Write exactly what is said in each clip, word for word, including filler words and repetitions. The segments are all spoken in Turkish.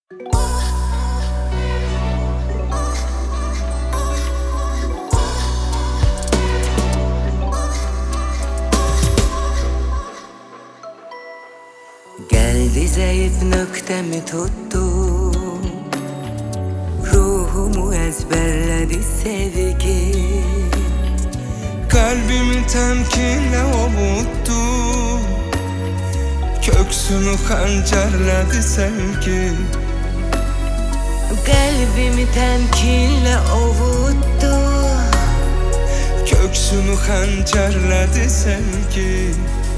Geldi zayıf nöktemi tuttu, ruhumu ezberledi sevgi. Kalbimi temkinle ovuttu, köksünü hançerledi sevgi. Kalbimi temkinle ovuttu, köksünü hançerledi sevgi.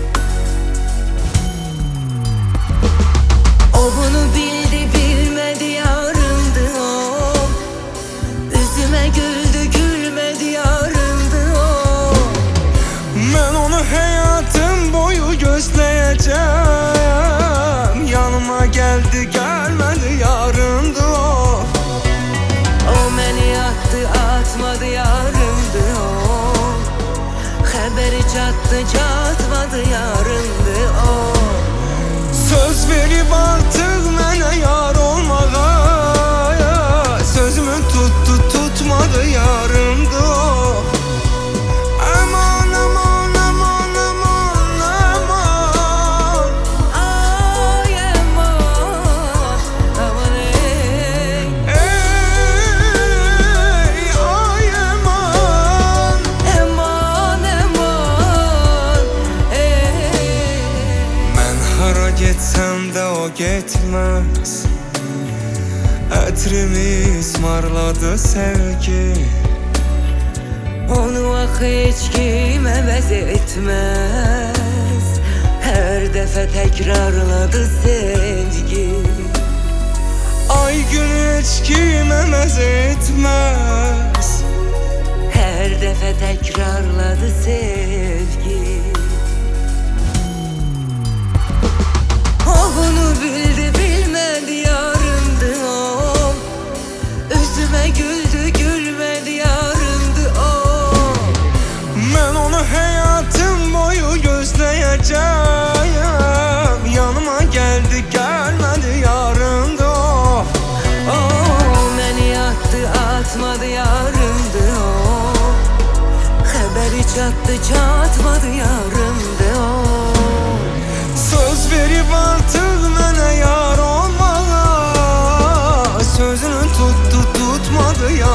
O bunu bildi bilmedi yarımdı o, üzüme güldü gülmedi yarımdı o. Ben onu hayatım boyu gözleyeceğim, yanıma geldi gelmedi yarımdı o. O beni attı atmadı yarımdı o, haberi çattı çatmadı yarımdı o. Söz verip artık mənə yar olmağa, sözümü tuttu tutmadı yarımdı o. Aman aman aman aman aman, Ay aman, aman ey, ey ay aman. aman aman ey. Mən hara getsəm də o getməz, ətrimi ismarladı sevgi. Onu axı heç kim əvəz etməz, hər dəfə təkrarladı sevgi. Ay gün heç kim əməz etməz, Hər dəfə təkrarladı sevgi. O bunu bildi bilmədi yarımdı o, üzüme güldü gülmedi yarımdı o. mən onu həyatım boyu gözləyəcəm, yanıma gəldi gəlmədi yarımdı o. O beni attı atmadı yarımdı o, haberi çattı çatmadı yarımdı o. Söz verip artık mənə yar olmağa, sözünü tuttu tutmadı yarımdı.